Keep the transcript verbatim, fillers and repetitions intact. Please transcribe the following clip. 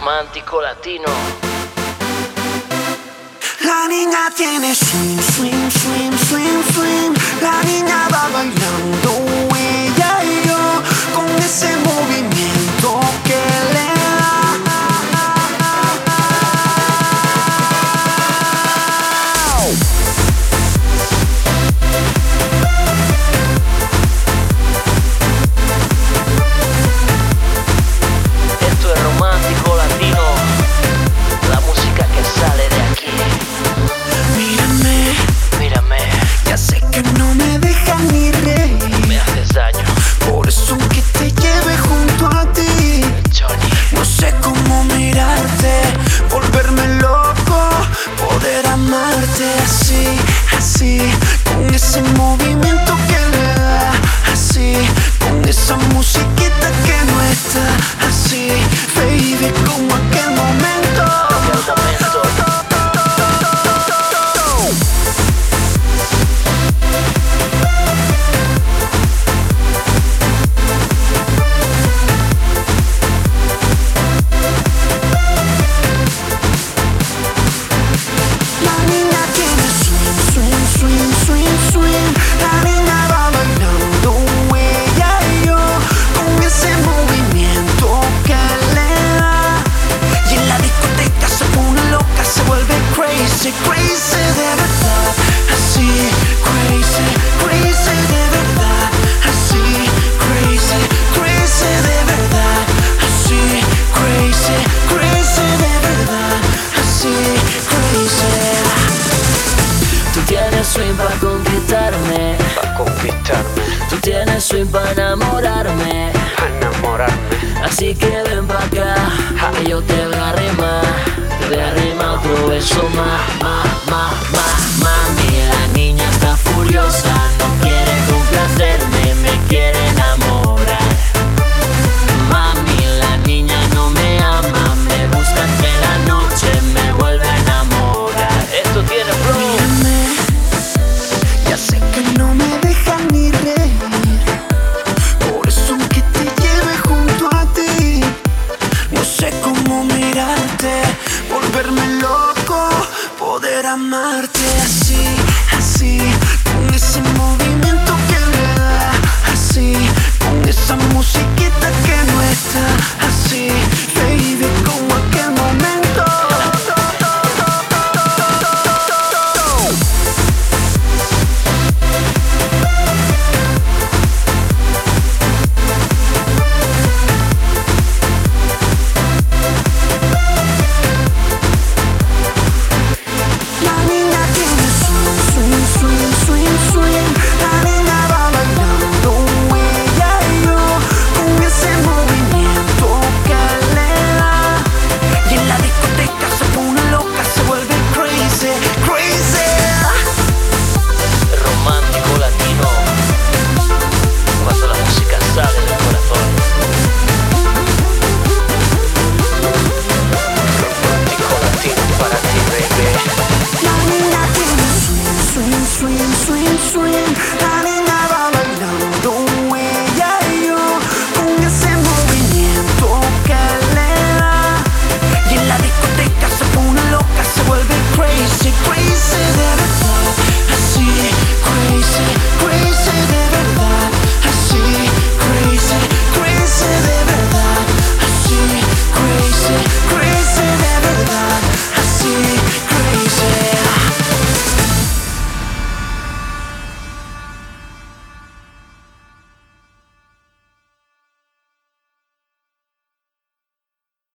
romántico latino. La niña tiene swing, swing, swing, swing, swing. La niña va bailando, ella y yo, con ese movimiento que le da. Esto es romántico latino, la música que sale de aquí. Mírame, Mírame, ya sé que no me dejas ni reír. me haces daño, Por eso que te lleve junto a ti. Johnny. No sé cómo mirarte, volverme loco, poder amarte así, así, con ese movimiento que le da, así, con esa musiquita que no está, así, baby, como aquel momento. Aquel momento. La niña tiene swing, swing, swing, swing, swing. La niña va bailando, ella y yo, con ese movimiento que le da. Y en la discoteca se pone loca, se vuelve crazy, crazy de verdad. Así, crazy, crazy de verdad. Así, crazy, crazy de verdad. Así, crazy, crazy de verdad. Así, crazy. Tú tienes swing para conquistarme, Pa' conquistarme, tú tienes swing para enamorarme. pa' enamorarme. Así que ven pa' acá, que yo te voy a arrimar, te voy a arrimar otro beso más, más, más, más, mami. La niña está furiosa, no quiere complacerme, me quiere enamorar. Mami, la niña no me ama, me busca entre la noche, me vuelve a enamorar. Esto tiene flow. Mírame, ya sé que no me dejas ni reír. Por eso que te lleve junto a ti. No sé cómo mirarte, volverme loco, poder amarte